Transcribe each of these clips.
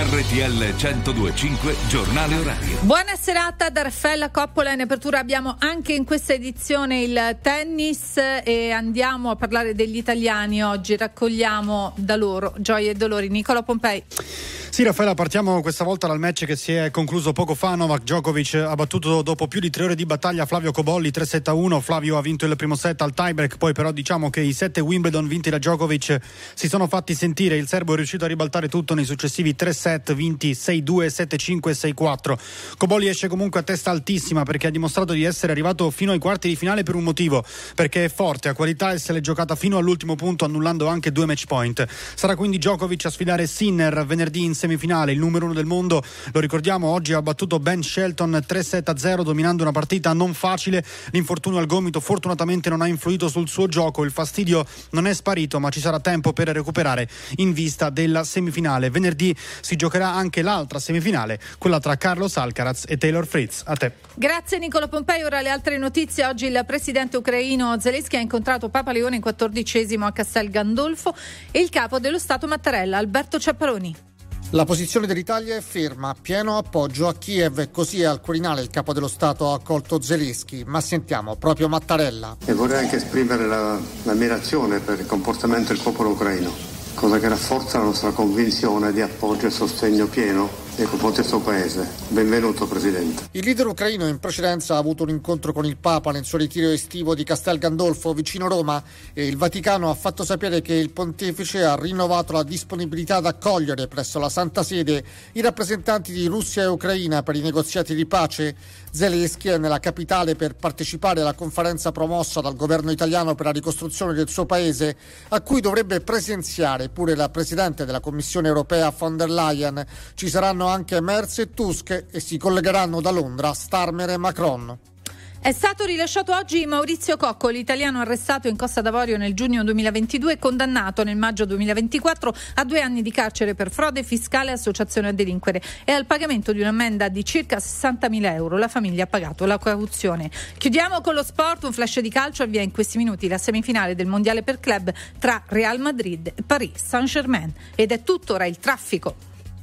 RTL 102.5 Giornale Orario. Buona serata da Raffaella Coppola. In apertura abbiamo anche in questa edizione il tennis e andiamo a parlare degli italiani. Oggi raccogliamo da loro gioie e dolori. Nicola Pompei. Sì, Raffaella, partiamo questa volta dal match che si è concluso poco fa. Novak Djokovic ha battuto dopo più di 3 ore di battaglia Flavio Cobolli 3-7-1. Flavio ha vinto il primo set al tiebreak, poi però diciamo che i 7 Wimbledon vinti da Djokovic si sono fatti sentire. Il serbo è riuscito a ribaltare tutto nei successivi 3 set vinti 6-2, 7-5 e 6-4. Cobolli esce comunque a testa altissima perché ha dimostrato di essere arrivato fino ai quarti di finale per un motivo, perché è forte, ha qualità e se l'è giocata fino all'ultimo punto, annullando anche 2 match point. Sarà quindi Djokovic a sfidare Sinner venerdì in semifinale. Il numero 1 del mondo, lo ricordiamo, oggi ha battuto Ben Shelton 3-7-0 dominando una partita non facile. L'infortunio al gomito fortunatamente non ha influito sul suo gioco, il fastidio non è sparito, ma ci sarà tempo per recuperare in vista della semifinale. Venerdì si giocherà anche l'altra semifinale, quella tra Carlos Alcaraz e Taylor Fritz. A te. Grazie Nicola Pompei. Ora le altre notizie. Oggi il presidente ucraino Zelensky ha incontrato Papa Leone in 14° a Castel Gandolfo e il capo dello Stato Mattarella, Alberto Ciappaloni. La posizione dell'Italia è ferma, pieno appoggio a Kiev, così al Quirinale il capo dello Stato ha accolto Zelensky, ma sentiamo proprio Mattarella. E vorrei anche esprimere l'ammirazione per il comportamento del popolo ucraino, cosa che rafforza la nostra convinzione di appoggio e sostegno pieno nei confronti del suo paese. Benvenuto Presidente. Il leader ucraino in precedenza ha avuto un incontro con il Papa nel suo ritiro estivo di Castel Gandolfo vicino Roma e il Vaticano ha fatto sapere che il pontefice ha rinnovato la disponibilità ad accogliere presso la Santa Sede i rappresentanti di Russia e Ucraina per i negoziati di pace. Zelensky è nella capitale per partecipare alla conferenza promossa dal governo italiano per la ricostruzione del suo paese, a cui dovrebbe presenziare pure la Presidente della Commissione Europea von der Leyen. Ci saranno anche Merz e Tusk e si collegheranno da Londra Starmer e Macron. È stato rilasciato oggi Maurizio Cocco, l'italiano arrestato in Costa d'Avorio nel giugno 2022 e condannato nel maggio 2024 a 2 anni di carcere per frode fiscale e associazione a delinquere e al pagamento di un'ammenda di circa 60.000 euro. La famiglia ha pagato la cauzione. Chiudiamo con lo sport. Un flash di calcio. Avvia in questi minuti la semifinale del mondiale per club tra Real Madrid e Paris Saint-Germain. Ed è tutto, ora il traffico.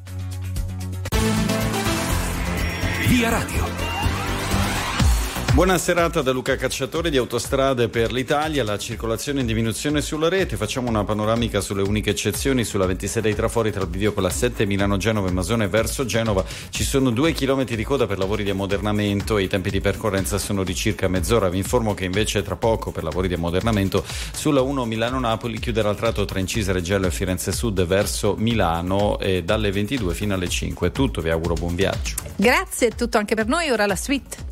Via Radio. Buona serata da Luca Cacciatore di Autostrade per l'Italia. La circolazione in diminuzione sulla rete. Facciamo una panoramica sulle uniche eccezioni. Sulla 26 dei trafori tra il bivio con la 7 Milano-Genova e Masone verso Genova ci sono 2 chilometri di coda per lavori di ammodernamento e i tempi di percorrenza sono di circa mezz'ora. Vi informo che invece tra poco per lavori di ammodernamento sulla 1 Milano-Napoli chiuderà il tratto tra Incisa Reggello e Firenze Sud verso Milano e dalle 22 fino alle 5. È tutto, vi auguro buon viaggio. Grazie, è tutto anche per noi. Ora la suite.